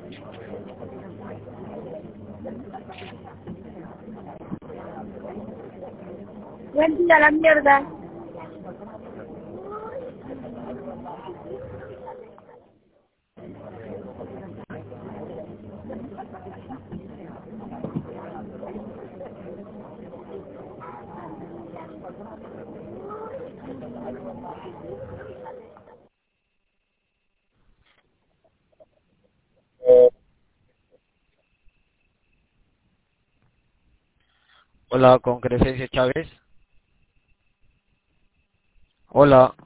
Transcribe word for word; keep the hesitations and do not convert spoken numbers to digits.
Buen día, la mierda. Hola, con Crescencio Chávez. Hola.